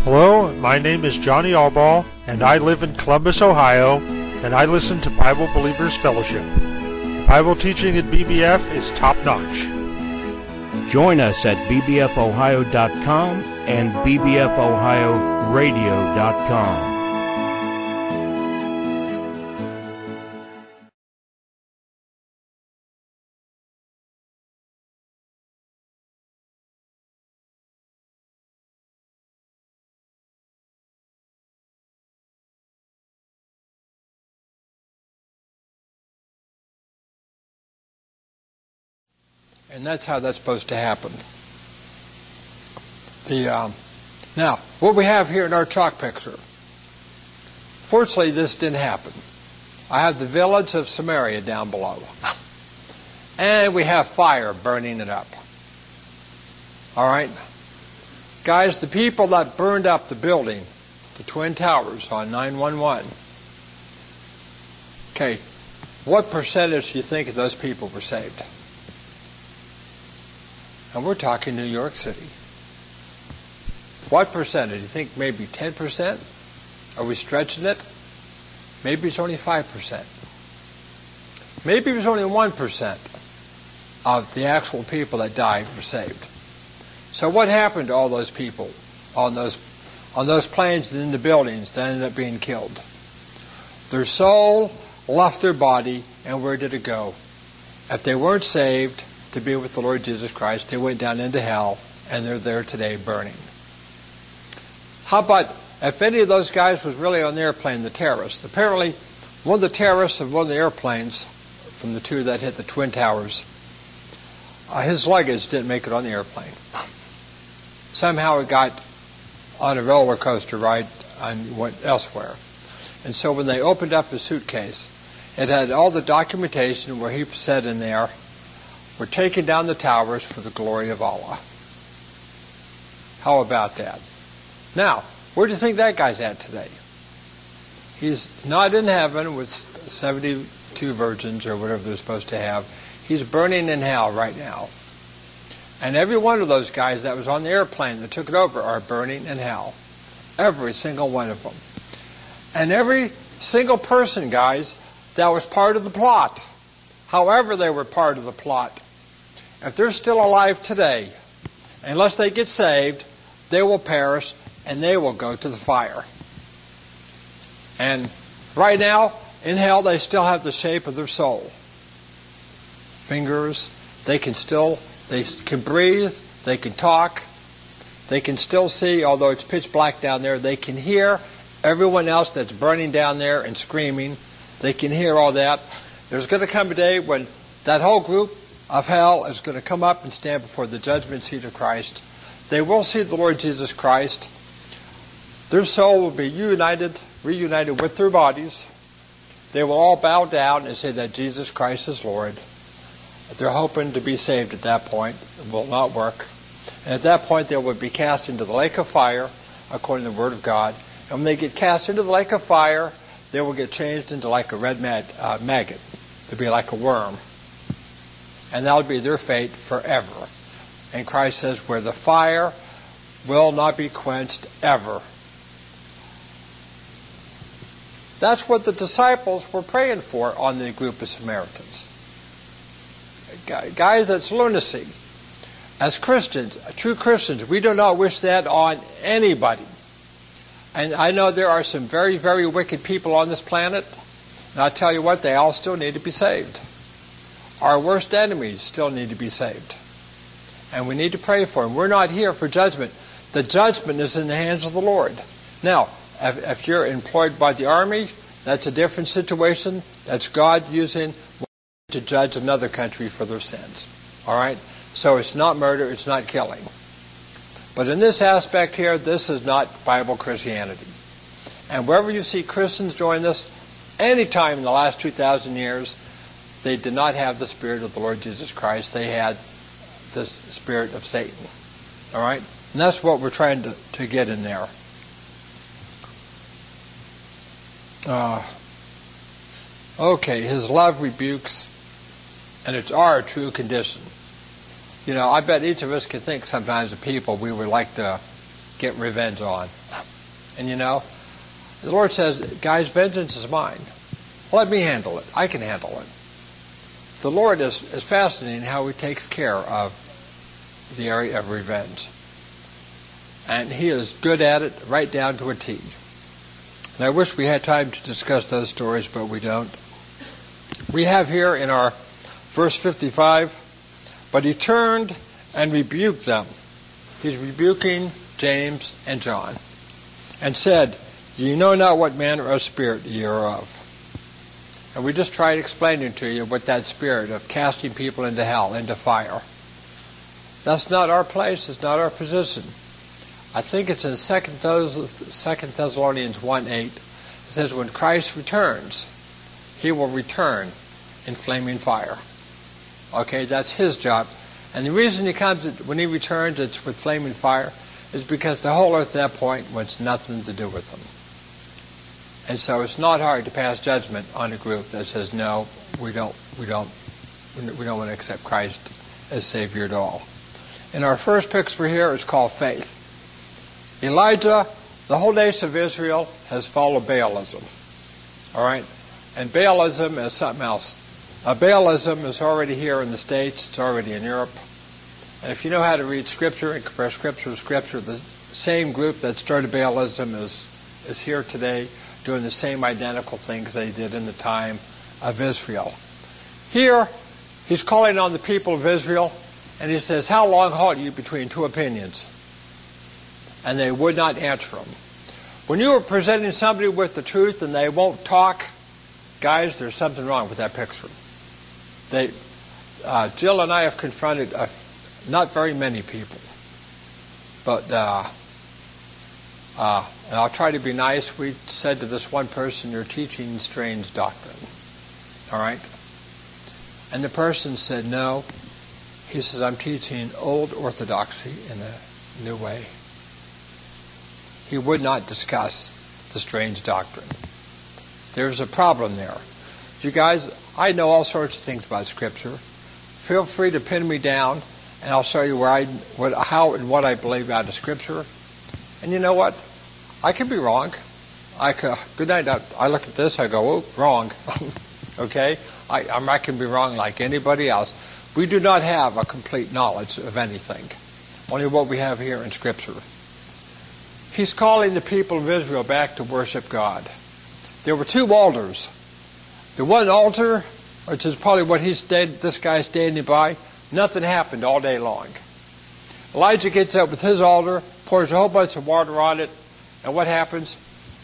Hello, my name is Johnny Allball, and I live in Columbus, Ohio, and I listen to Bible Believers Fellowship. The Bible teaching at BBF is top-notch. Join us at bbfohio.com and bbfohioradio.com. And that's how that's supposed to happen. Now, what we have here in our chalk picture, fortunately this didn't happen. I have the village of Samaria down below. And we have fire burning it up. All right? Guys, the people that burned up the building, the Twin Towers on 9/11, okay, what percentage do you think of those people were saved? And we're talking New York City. What percentage? You think maybe 10%? Are we stretching it? Maybe it's only 5%. Maybe it was only 1% of the actual people that died were saved. So what happened to all those people on those planes and in the buildings that ended up being killed? Their soul left their body, and where did it go? If they weren't saved to be with the Lord Jesus Christ, they went down into hell, and they're there today burning. How about if any of those guys was really on the airplane, the terrorists? Apparently, one of the terrorists of one of the airplanes, from the two that hit the Twin Towers, his luggage didn't make it on the airplane. Somehow it got on a roller coaster ride and went elsewhere. And so when they opened up his suitcase, it had all the documentation where he said in there, "We're taking down the towers for the glory of Allah." How about that? Now, where do you think that guy's at today? He's not in heaven with 72 virgins or whatever they're supposed to have. He's burning in hell right now. And every one of those guys that was on the airplane that took it over are burning in hell. Every single one of them. And every single person, guys, that was part of the plot, however they were part of the plot, if they're still alive today, unless they get saved, they will perish and they will go to the fire. And right now, in hell, they still have the shape of their soul. Fingers, they can breathe, they can talk, they can still see, although it's pitch black down there, they can hear everyone else that's burning down there and screaming. They can hear all that. There's going to come a day when that whole group of hell is going to come up and stand before the judgment seat of Christ. They will see the Lord Jesus Christ. Their soul will be reunited with their bodies. They will all bow down and say that Jesus Christ is Lord. They're hoping to be saved at that point. It will not work. And at that point, they will be cast into the lake of fire, according to the Word of God. And when they get cast into the lake of fire, they will get changed into like a red maggot. They'll be like a worm. And that will be their fate forever. And Christ says, where the fire will not be quenched ever. That's what the disciples were praying for on the group of Samaritans. Guys, that's lunacy. As Christians, true Christians, we do not wish that on anybody. And I know there are some very, very wicked people on this planet. And I'll tell you what, they all still need to be saved. Our worst enemies still need to be saved. And we need to pray for them. We're not here for judgment. The judgment is in the hands of the Lord. Now, if you're employed by the army, that's a different situation. That's God using to judge another country for their sins. All right? So it's not murder, it's not killing. But in this aspect here, this is not Bible Christianity. And wherever you see Christians join this, any time in the last 2,000 years, they did not have the Spirit of the Lord Jesus Christ. They had the spirit of Satan. All right? And that's what we're trying to get in there. Okay, his love rebukes, and it's our true condition. You know, I bet each of us can think sometimes of people we would like to get revenge on. And you know, the Lord says, guys, vengeance is mine. Let me handle it. I can handle it. The Lord is fascinating how He takes care of the area of revenge. And He is good at it right down to a T. And I wish we had time to discuss those stories, but we don't. We have here in our verse 55, but He turned and rebuked them. He's rebuking James and John, and said, "Ye know not what manner of spirit ye are of." And we just tried explaining to you what that spirit of casting people into hell, into fire. That's not our place. It's not our position. I think it's in 2 Thessalonians 1:8. It says, when Christ returns, He will return in flaming fire. Okay, that's His job. And the reason He comes, when He returns, it's with flaming fire, is because the whole earth at that point wants nothing to do with them. And so it's not hard to pass judgment on a group that says, no, we don't want to accept Christ as Savior at all. And our first picture here is called faith. Elijah, the whole nation of Israel has followed Baalism. All right? And Baalism is something else. Baalism is already here in the States. It's already in Europe. And if you know how to read Scripture and compare Scripture with Scripture, the same group that started Baalism is here today, doing the same identical things they did in the time of Israel. Here, he's calling on the people of Israel, and he says, how long halt you between two opinions? And they would not answer him. When you are presenting somebody with the truth and they won't talk, guys, there's something wrong with that picture. Jill and I have confronted not very many people, but and I'll try to be nice. We said to this one person, you're teaching strange doctrine. All right? And the person said, no. He says, I'm teaching old orthodoxy in a new way. He would not discuss the strange doctrine. There's a problem there. You guys, I know all sorts of things about Scripture. Feel free to pin me down, and I'll show you how and what I believe out of Scripture. And you know what? I could be wrong. Good night. I look at this, I go, oh, wrong. Okay? I can be wrong like anybody else. We do not have a complete knowledge of anything. Only what we have here in Scripture. He's calling the people of Israel back to worship God. There were two altars. The one altar, which is probably what this guy standing by, nothing happened all day long. Elijah gets up with his altar, pours a whole bunch of water on it, and what happens?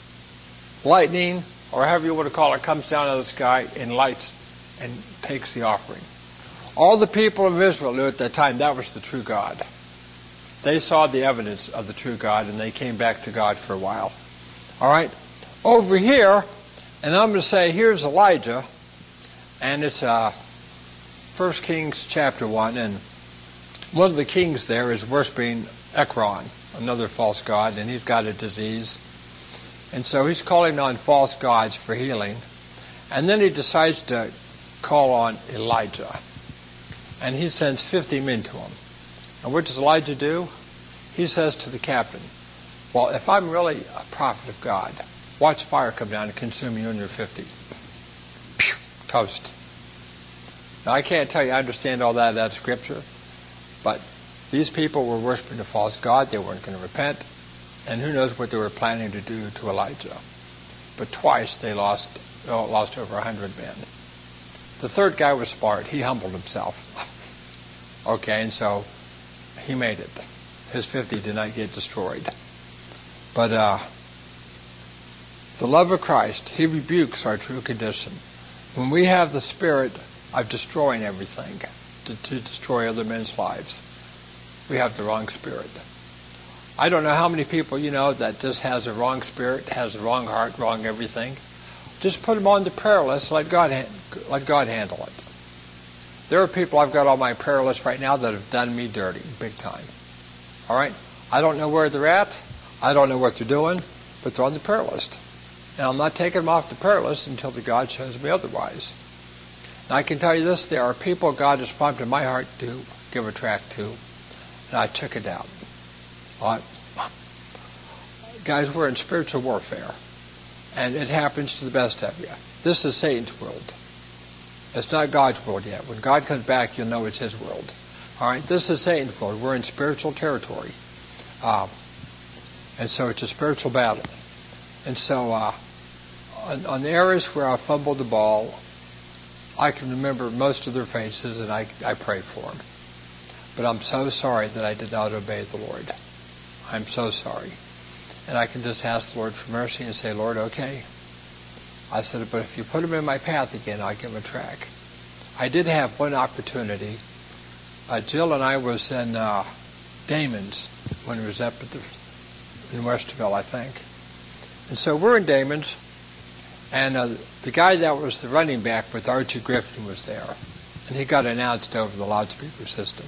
Lightning, or however you want to call it, comes down out of the sky and lights and takes the offering. All the people of Israel knew at that time that was the true God. They saw the evidence of the true God, and they came back to God for a while. All right? Over here, and I'm going to say, here's Elijah, and it's 1 Kings chapter 1, and one of the kings there is worshiping Ekron, another false god, and he's got a disease. And so he's calling on false gods for healing. And then he decides to call on Elijah. And he sends 50 men to him. And what does Elijah do? He says to the captain, well, if I'm really a prophet of God, watch fire come down and consume you and your 50. Pew, toast. Now, I can't tell you I understand all that out of Scripture, but these people were worshiping a false god. They weren't going to repent. And who knows what they were planning to do to Elijah. But twice they lost over 100 men. The third guy was smart. He humbled himself. Okay, and so he made it. His 50 did not get destroyed. But the love of Christ, He rebukes our true condition. When we have the spirit of destroying everything, to destroy other men's lives, we have the wrong spirit. I don't know how many people you know that just has a wrong spirit, has a wrong heart, wrong everything. Just put them on the prayer list, let God handle it. There are people I've got on my prayer list right now that have done me dirty, big time. All right? I don't know where they're at. I don't know what they're doing, but they're on the prayer list. And I'm not taking them off the prayer list until the God shows me otherwise. And I can tell you this, there are people God has prompted in my heart to give a tract to, and I took it out. Guys, we're in spiritual warfare, and it happens to the best of you. This is Satan's world. It's not God's world yet. When God comes back, you'll know it's his world. All right, this is Satan's world. We're in spiritual territory. And so it's a spiritual battle. And so on the areas where I fumbled the ball, I can remember most of their faces, and I prayed for them. But I'm so sorry that I did not obey the Lord. I'm so sorry. And I can just ask the Lord for mercy and say, Lord, okay. I said, but if you put them in my path again, I'll give them a track. I did have one opportunity. Jill and I was in Damon's when it was up in Westerville, I think. And so we're in Damon's, and the guy that was the running back with Archie Griffin was there, and he got announced over the loudspeaker system.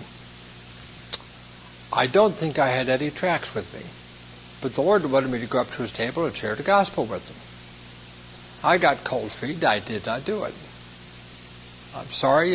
I don't think I had any tracks with me, but the Lord wanted me to go up to his table and share the gospel with him. I got cold feet. I did not do it. I'm sorry.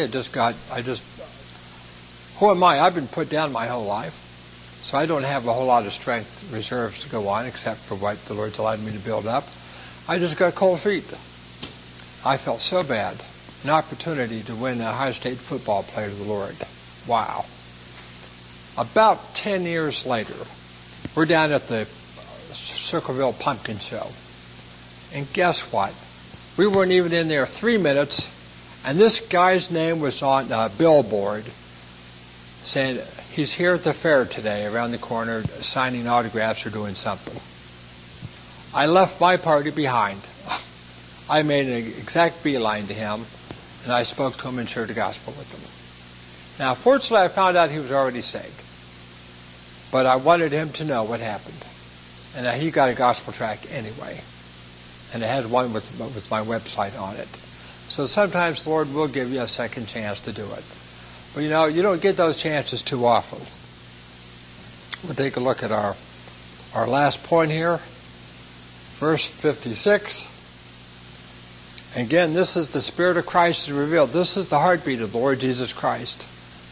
Who am I? I've been put down my whole life, so I don't have a whole lot of strength reserves to go on except for what the Lord's allowed me to build up. I just got cold feet. I felt so bad. An opportunity to win a Ohio State football player to the Lord. Wow. About 10 years later, we're down at the Circleville Pumpkin Show. And guess what? We weren't even in there 3 minutes, and this guy's name was on a billboard saying he's here at the fair today around the corner signing autographs or doing something. I left my party behind. I made an exact beeline to him, and I spoke to him and shared the gospel with him. Now, fortunately, I found out he was already saved. But I wanted him to know what happened. And he got a gospel tract anyway. And it has one with my website on it. So sometimes the Lord will give you a second chance to do it. But you don't get those chances too often. We'll take a look at our last point here. Verse 56. Again, this is the Spirit of Christ is revealed. This is the heartbeat of the Lord Jesus Christ.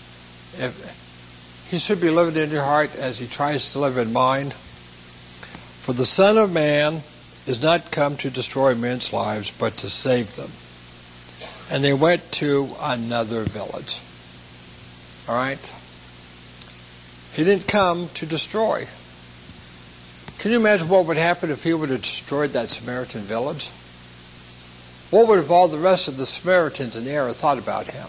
He should be living in your heart as he tries to live in mine. For the Son of Man is not come to destroy men's lives, but to save them. And they went to another village. All right? He didn't come to destroy. Can you imagine what would happen if he would have destroyed that Samaritan village? What would have all the rest of the Samaritans in the area thought about him?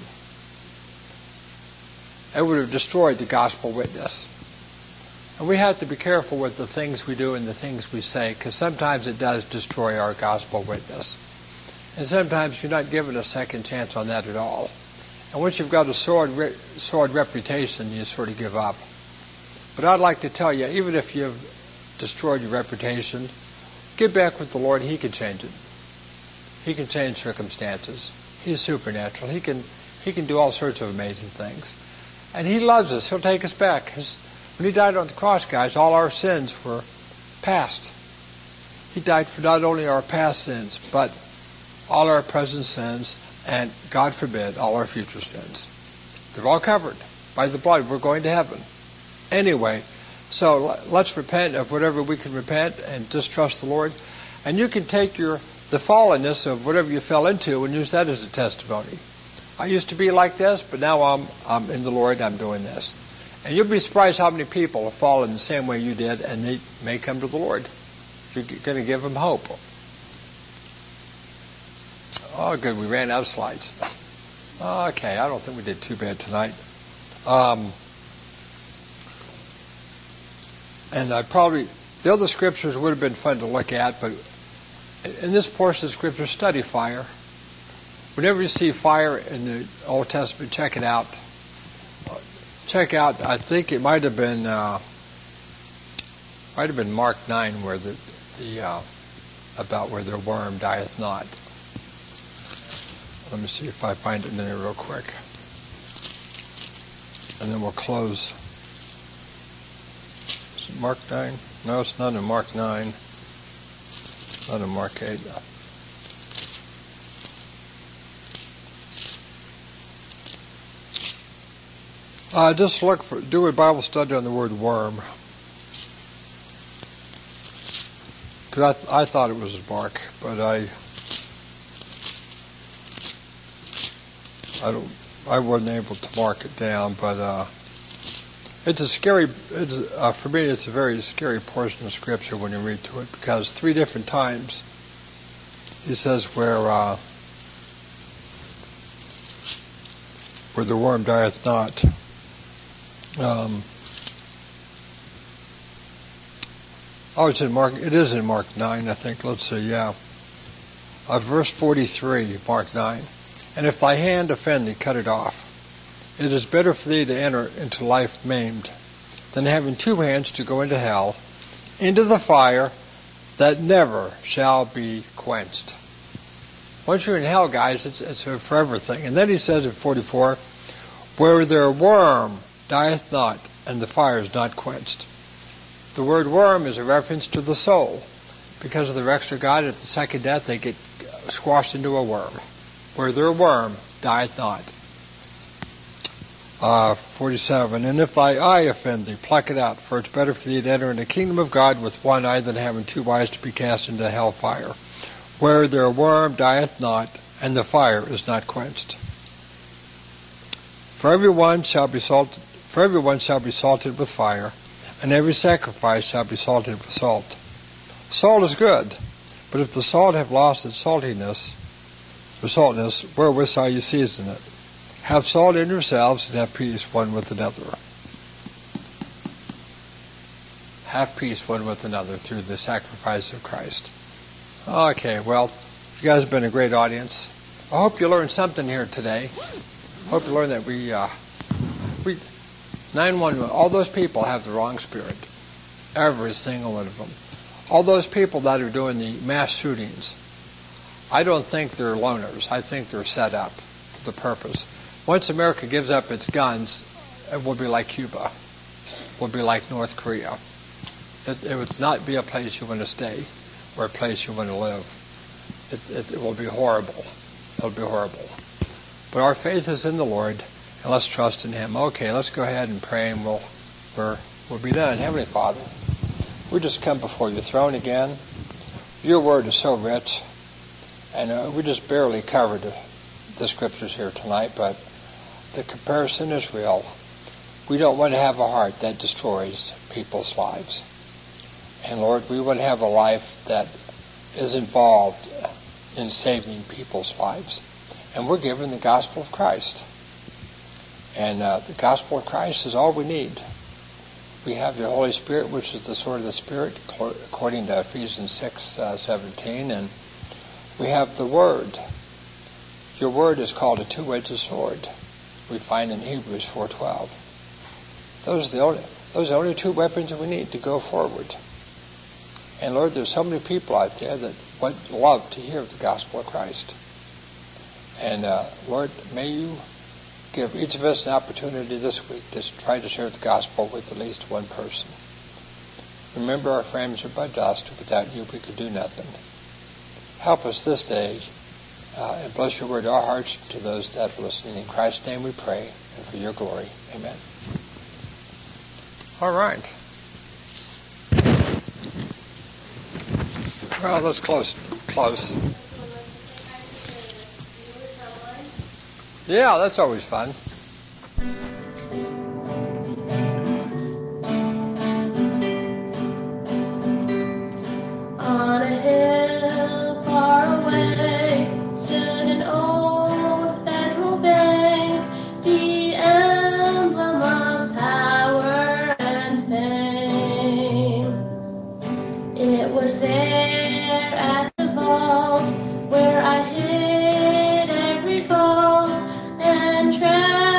It would have destroyed the gospel witness. And we have to be careful with the things we do and the things we say, because sometimes it does destroy our gospel witness. And sometimes you're not given a second chance on that at all. And once you've got a sword reputation, you sort of give up. But I'd like to tell you, even if you've destroyed your reputation, get back with the Lord. He can change it. He can change circumstances. He's supernatural. He can do all sorts of amazing things. And he loves us. He'll take us back. When he died on the cross, guys, all our sins were past. He died for not only our past sins, but all our present sins, and, God forbid, all our future sins. They're all covered by the blood. We're going to heaven. Anyway, so let's repent of whatever we can repent and just trust the Lord. And you can take the fallenness of whatever you fell into and use that as a testimony. I used to be like this, but now I'm in the Lord, I'm doing this. And you'll be surprised how many people have fallen the same way you did, and they may come to the Lord. You're going to give them hope. Oh, good, we ran out of slides. Okay, I don't think we did too bad tonight. And the other scriptures would have been fun to look at, but in this portion of Scripture, study fire. Whenever you see fire in the Old Testament, check it out. Check out, I think it might have been Mark 9 where about where their worm dieth not. Let me see if I find it in there real quick. And then we'll close. Is it Mark 9? No, it's not in Mark 9. Not in Mark 8. Just do a Bible study on the word worm. because I thought it was Mark, but I wasn't able to mark it down. But it's a scary. For me, it's a very scary portion of Scripture when you read to it, because 3 different times he says where the worm dieth not. It's in Mark. It is in Mark 9, I think. Let's see. Yeah, verse 43, Mark 9. And if thy hand offend thee, cut it off. It is better for thee to enter into life maimed than having 2 hands to go into hell, into the fire that never shall be quenched. Once you're in hell, guys, it's a forever thing. And then he says in 44, where their worm dieth not, and the fire is not quenched. The word worm is a reference to the soul. Because of the wrecks of God, at the second death, they get squashed into a worm. Where their worm dieth not. 47, and if thy eye offend thee, pluck it out, for it's better for thee to enter in the kingdom of God with 1 eye than having 2 eyes to be cast into hell fire, where their worm dieth not, and the fire is not quenched. For everyone shall be salted with fire, and every sacrifice shall be salted with salt. Salt is good, but if the salt have lost its saltiness, wherewith shall you season it? Have salt in yourselves, and have peace one with another. Have peace one with another through the sacrifice of Christ. Okay, well, you guys have been a great audience. I hope you learned something here today. I hope you learned that we 911, all those people have the wrong spirit. Every single one of them. All those people that are doing the mass shootings, I don't think they're loners. I think they're set up for the purpose. Once America gives up its guns, it will be like Cuba. It will be like North Korea. It would not be a place you want to stay or a place you want to live. It will be horrible. It will be horrible. But our faith is in the Lord, and let's trust in Him. Okay, let's go ahead and pray, and we'll be done. Heavenly Father, we just come before your throne again. Your word is so rich, and we just barely covered the scriptures here tonight, but the comparison is real. We don't want to have a heart that destroys people's lives. And Lord, we want to have a life that is involved in saving people's lives. And we're given the gospel of Christ. And the gospel of Christ is all we need. We have the Holy Spirit, which is the sword of the Spirit, according to Ephesians 6:17. And we have the Word. Your Word is called a two-edged sword. We find in Hebrews 4:12. Those are the only 2 weapons that we need to go forward. And Lord, there's so many people out there that would love to hear the gospel of Christ. And Lord, may you give each of us an opportunity this week to try to share the gospel with at least one person. Remember, our frames are but dust. Without you, we could do nothing. Help us this day, and bless your word to our hearts, to those that are listening. In Christ's name we pray, and for your glory. Amen. All right. Well, let's close. Yeah, that's always fun. On a hill far away stood an old Federal Bank, the emblem of power and fame. It was there at the vault where I hid every fault and tried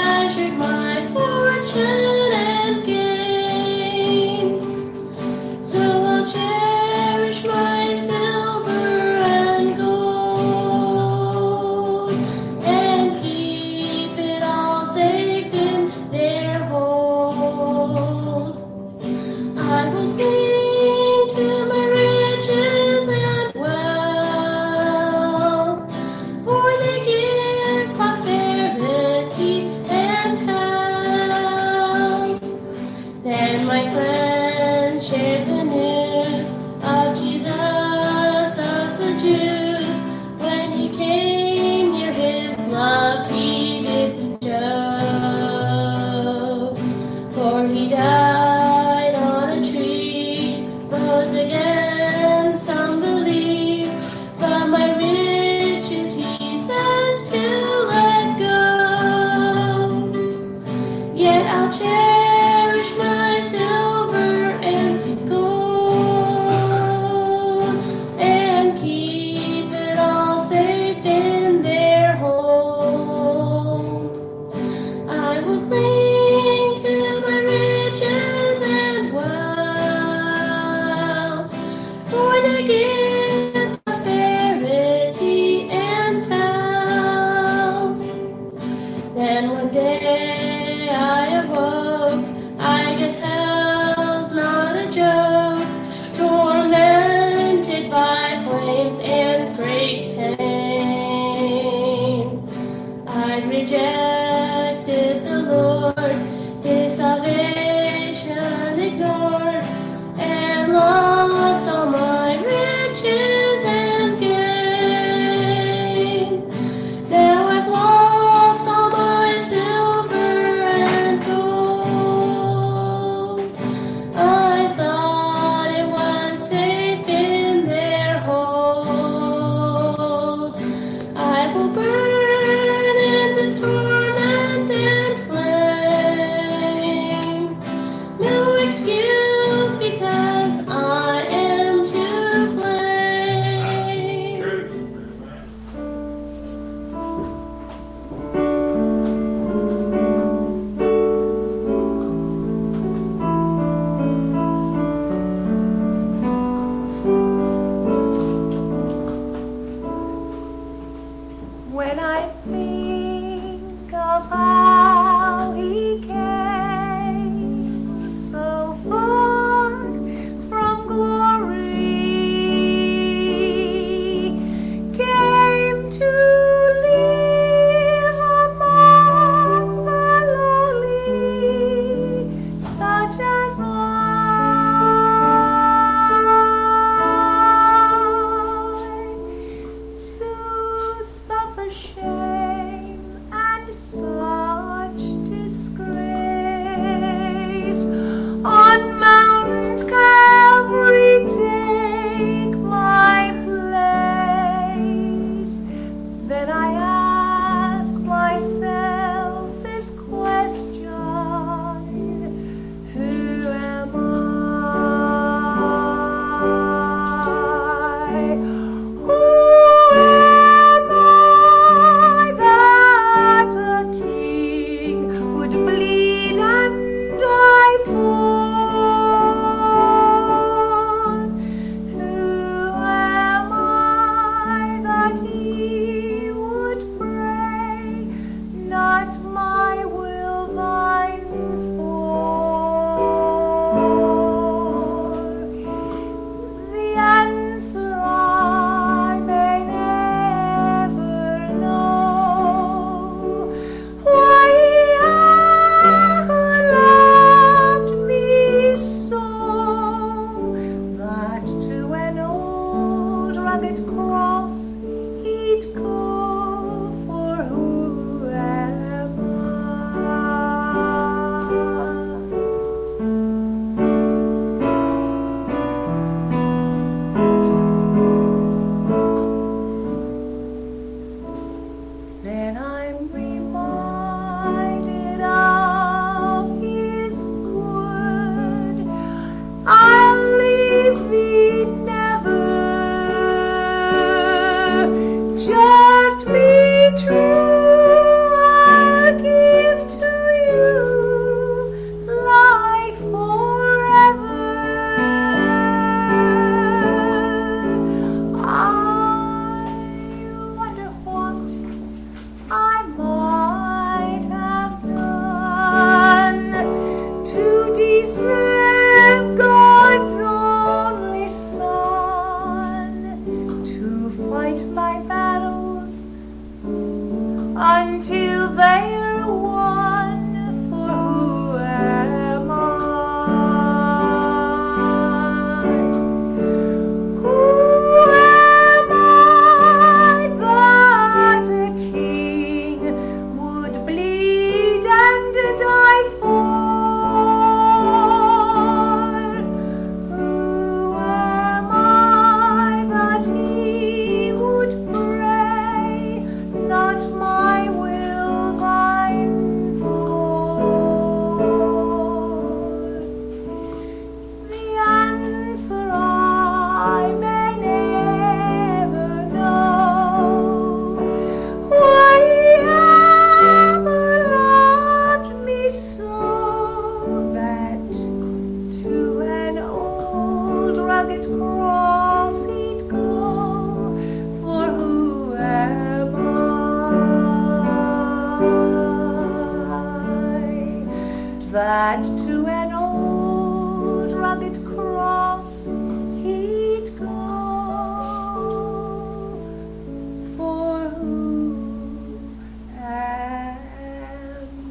Then one day I awoke, I guess hell's not a joke, tormented by flames and great pain. I rejected the Lord, His salvation ignored, and lost all my riches and gain. Now I've lost all my silver and gold. I thought it was safe in their hold. I will burn in this torment and flame. that to an old rugged cross he'd go. For who am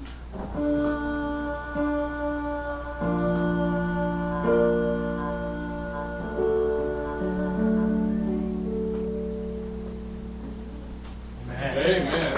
Amen.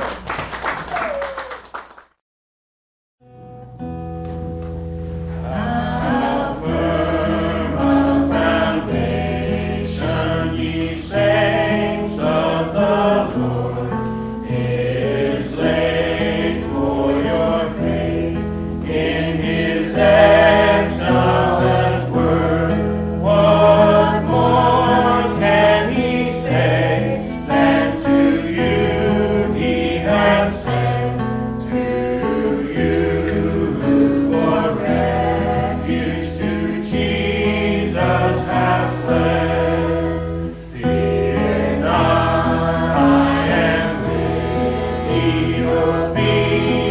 Be